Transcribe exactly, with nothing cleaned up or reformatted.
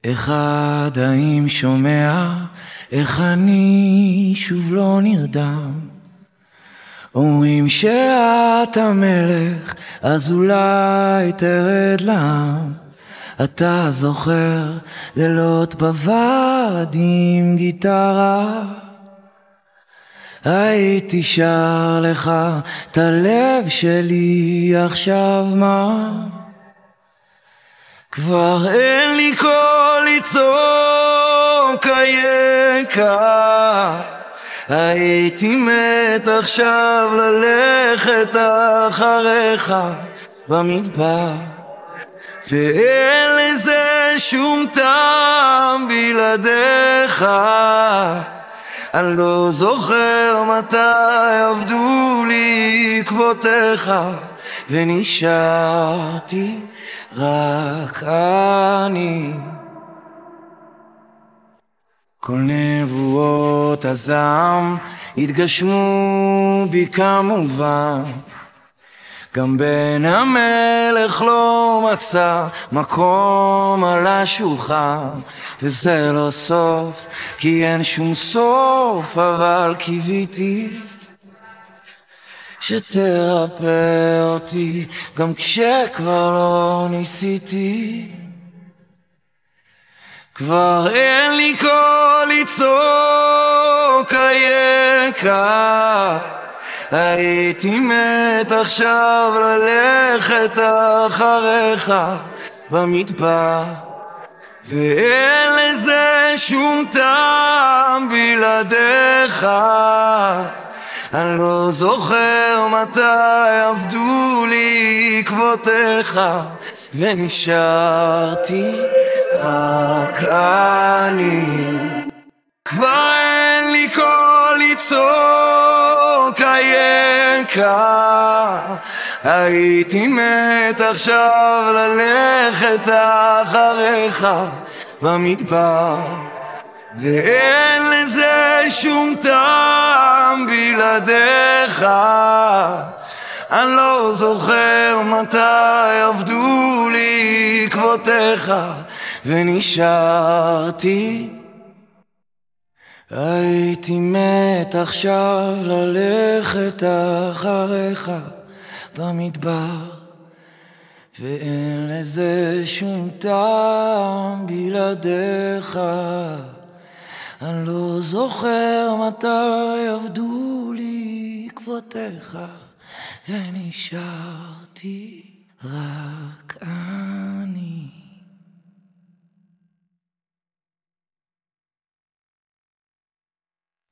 אחד האם שומע איך אני שוב לא נרדם. אומרים שאת המלך אז אולי תרד לעם. אתה זוכר לילות בוועד עם גיטרה, הייתי שר לך את הלב שלי עכשיו מה? כבר אין לי קול לצעוק היקר, הייתי מת עכשיו ללכת אחריך במדבר, ואין לזה שום טעם בלעדיך. אני לא זוכר מתי עבדו לי עקבותיך, ונשארתי רק אני. כל נבואות הזעם התגשמו בי כמובן, גם בן המלך לא מצא מקום על השולחן. וזה לא סוף כי אין שום סוף, אבל קיוויתי שתרפא אותי גם כשכבר לא ניסיתי. כבר אין לי קול לצעוק היקר, הייתי מת עכשיו ללכת אחריך במדבר, ואין לזה שום טעם בלעדיך. אני לא זוכר מתי עבדו לי עקבותיך, ונשארתי רק אני. כבר אין לי קול לצעוק היקר, הייתי מת עכשיו ללכת אחריך במדבר, ואין לזה שום טעם בלעדיך. אני לא זוכר מתי עבדו לי עקבותיך, ונשארתי. הייתי מת עכשיו ללכת אחריך במדבר, ואין לזה שום טעם בלעדיך. אני לא זוכר מתי עבדו לי עקבותיך, ונשארתי רק אני.